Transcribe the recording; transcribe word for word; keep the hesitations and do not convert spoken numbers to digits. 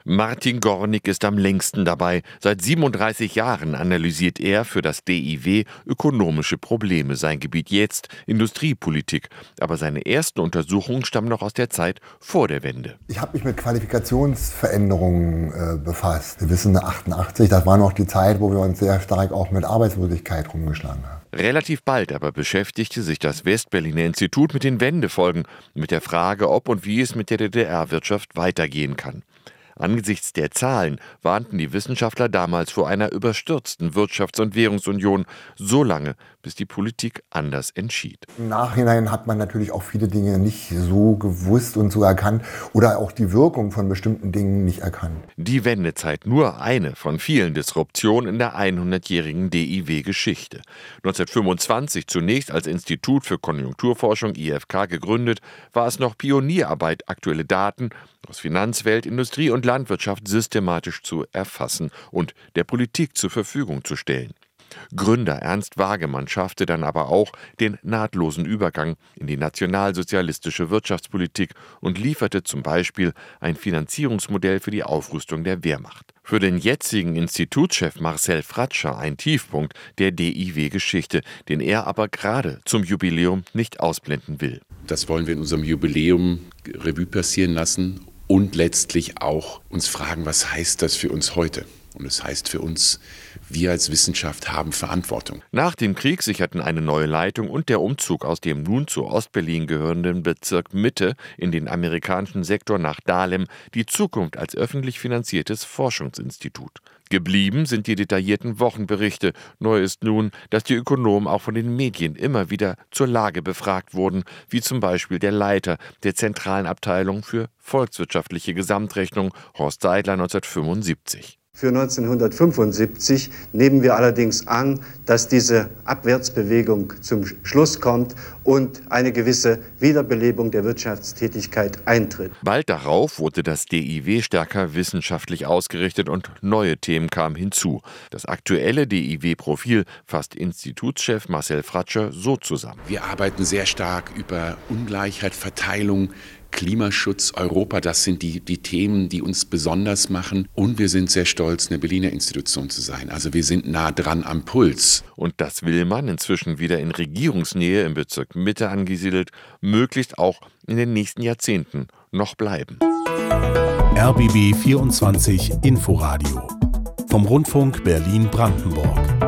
Martin Gornig ist am längsten dabei. Seit siebenunddreißig Jahren analysiert er für das D I W ökonomische Probleme. Sein Gebiet jetzt Industriepolitik. Aber seine ersten Untersuchungen stammen noch aus der Zeit vor der Wende. Ich habe mich mit Qualifikationsveränderungen äh, befasst. Wir wissen, achtundachtzig, das war noch die Zeit, wo wir uns sehr stark auch mit Arbeitslosigkeit rumgeschlagen haben. Relativ bald aber beschäftigte sich das Westberliner Institut mit den Wendefolgen, mit der Frage, ob und wie es mit der D D R-Wirtschaft weitergehen kann. Angesichts der Zahlen warnten die Wissenschaftler damals vor einer überstürzten Wirtschafts- und Währungsunion, so lange, bis die Politik anders entschied. Im Nachhinein hat man natürlich auch viele Dinge nicht so gewusst und so erkannt oder auch die Wirkung von bestimmten Dingen nicht erkannt. Die Wendezeit, nur eine von vielen Disruptionen in der hundertjährigen D I W-Geschichte. neunzehnhundertfünfundzwanzig zunächst als Institut für Konjunkturforschung I F K gegründet, war es noch Pionierarbeit, aktuelle Daten aus Finanzwelt, Industrie und Landwirtschaft systematisch zu erfassen und der Politik zur Verfügung zu stellen. Gründer Ernst Wagemann schaffte dann aber auch den nahtlosen Übergang in die nationalsozialistische Wirtschaftspolitik und lieferte zum Beispiel ein Finanzierungsmodell für die Aufrüstung der Wehrmacht. Für den jetzigen Institutschef Marcel Fratscher ein Tiefpunkt der D I W-Geschichte, den er aber gerade zum Jubiläum nicht ausblenden will. Das wollen wir in unserem Jubiläum Revue passieren lassen und letztlich auch uns fragen, was heißt das für uns heute? Und es heißt für uns, wir als Wissenschaft haben Verantwortung. Nach dem Krieg sicherten eine neue Leitung und der Umzug aus dem nun zu Ostberlin gehörenden Bezirk Mitte in den amerikanischen Sektor nach Dahlem die Zukunft als öffentlich finanziertes Forschungsinstitut. Geblieben sind die detaillierten Wochenberichte. Neu ist nun, dass die Ökonomen auch von den Medien immer wieder zur Lage befragt wurden, wie zum Beispiel der Leiter der zentralen Abteilung für volkswirtschaftliche Gesamtrechnung, Horst Seidler, neunzehnhundertfünfundsiebzig. Für neunzehnhundertfünfundsiebzig nehmen wir allerdings an, dass diese Abwärtsbewegung zum Schluss kommt und eine gewisse Wiederbelebung der Wirtschaftstätigkeit eintritt. Bald darauf wurde das D I W stärker wissenschaftlich ausgerichtet und neue Themen kamen hinzu. Das aktuelle D I W-Profil fasst Institutschef Marcel Fratscher so zusammen. Wir arbeiten sehr stark über Ungleichheit, Verteilung, Klimaschutz, Europa, das sind die, die Themen, die uns besonders machen. Und wir sind sehr stolz, eine Berliner Institution zu sein. Also wir sind nah dran am Puls. Und das will man, inzwischen wieder in Regierungsnähe im Bezirk Mitte angesiedelt, möglichst auch in den nächsten Jahrzehnten noch bleiben. R B B vierundzwanzig Inforadio vom Rundfunk Berlin-Brandenburg.